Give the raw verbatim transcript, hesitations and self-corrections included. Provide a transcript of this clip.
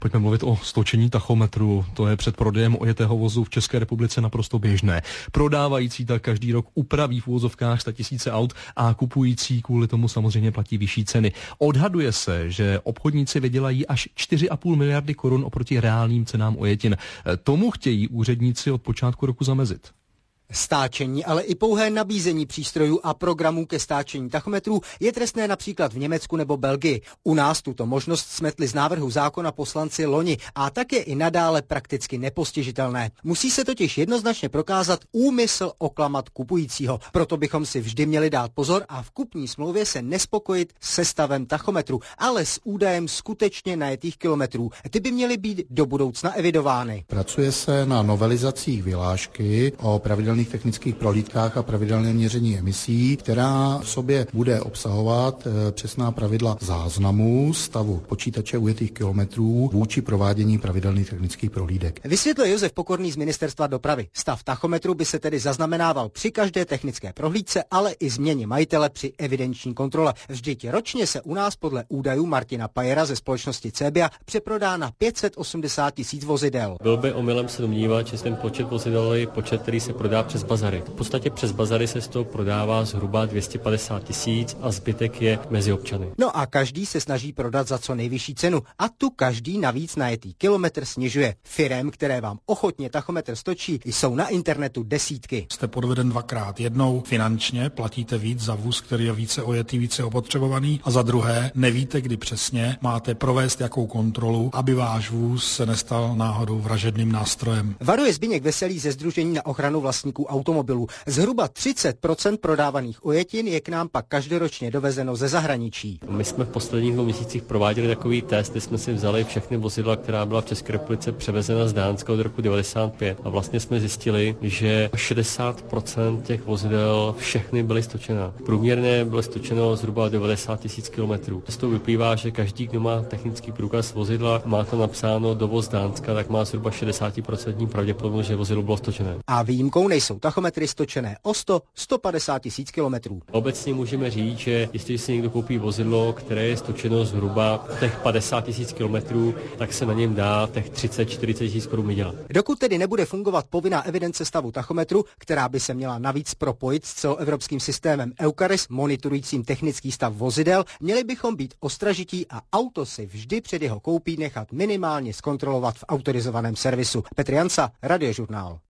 Pojďme mluvit o stočení tachometru. To je před prodejem ojetého vozu v České republice naprosto běžné. Prodávající tak každý rok upraví v uvozovkách statisíce aut a kupující kvůli tomu samozřejmě platí vyšší ceny. Odhaduje se, že obchodníci vydělají až čtyři a půl miliardy korun oproti reálným cenám ojetin. Tomu chtějí úředníci od počátku roku zamezit. Stáčení, ale i pouhé nabízení přístrojů a programů ke stáčení tachometrů je trestné například v Německu nebo Belgii. U nás tuto možnost smetli z návrhu zákona poslanci loni a tak je i nadále prakticky nepostižitelné. Musí se totiž jednoznačně prokázat úmysl oklamat kupujícího. Proto bychom si vždy měli dát pozor a v kupní smlouvě se nespokojit se stavem tachometru, ale s údajem skutečně najetých kilometrů. Ty by měly být do budoucna evidovány. Pracuje se na novelizacích vyhlášky o pravidelných technických prohlídkách a pravidelném měření emisí, která v sobě bude obsahovat přesná pravidla záznamů stavu počítače ujetých kilometrů vůči provádění pravidelných technických prohlídek. Vysvětlil Josef Pokorný z Ministerstva dopravy. Stav tachometru by se tedy zaznamenával při každé technické prohlídce, ale i změně majitele při evidenční kontrole. Vždyť ročně se u nás podle údajů Martina Pajera ze společnosti Cebia přeprodá na pět set osmdesát tisíc vozidel. Byl by omylem se domnívat, že ten počet vozidel je počet, který se prodá přes bazary. V podstatě přes bazary se z toho prodává zhruba dvě stě padesát tisíc a zbytek je mezi občany. No a každý se snaží prodat za co nejvyšší cenu a tu každý navíc najetý kilometr snižuje. Firem, které vám ochotně tachometr stočí, jsou na internetu desítky. Jste podveden dvakrát. Jednou finančně platíte víc za vůz, který je více ojetý, více opotřebovaný, a za druhé nevíte, kdy přesně máte provést jakou kontrolu, aby váš vůz se nestal náhodou vražedným nástrojem. Varuje Zbyněk Veselý ze Sdružení na ochranu vlastníků automobilů. Zhruba třicet procent prodávaných ojetin je k nám pak každoročně dovezeno ze zahraničí. My jsme v posledních dvou měsících prováděli takový test, kdy jsme si vzali všechny vozidla, která byla v České republice převezena z Dánska od roku devadesát pět, a vlastně jsme zjistili, že šedesát procent těch vozidel všechny byly stočená. Průměrně bylo stočeno zhruba devadesát tisíc kilometrů. Z toho vyplývá, že každý, kdo má technický průkaz vozidla, má to napsáno dovoz Dánska, tak má zhruba šedesát procent pravděpodobnost, že vozidlo bylo stočené. A výjimkou nejsou tachometry stočené o sto až sto padesát tisíc kilometrů. Obecně můžeme říct, že jestli si někdo koupí vozidlo, které je stočeno zhruba těch padesát tisíc kilometrů, tak se na něm dá těch třicet čtyřicet tisíc korun vydělat. Dokud tedy nebude fungovat povinná evidence stavu tachometru, která by se měla navíc propojit s celoevropským systémem EUCARIS monitorujícím technický stav vozidel, měli bychom být ostražití a auto si vždy před jeho koupí nechat minimálně zkontrolovat v autorizovaném servisu. Petr Jansa, Radiožurnál.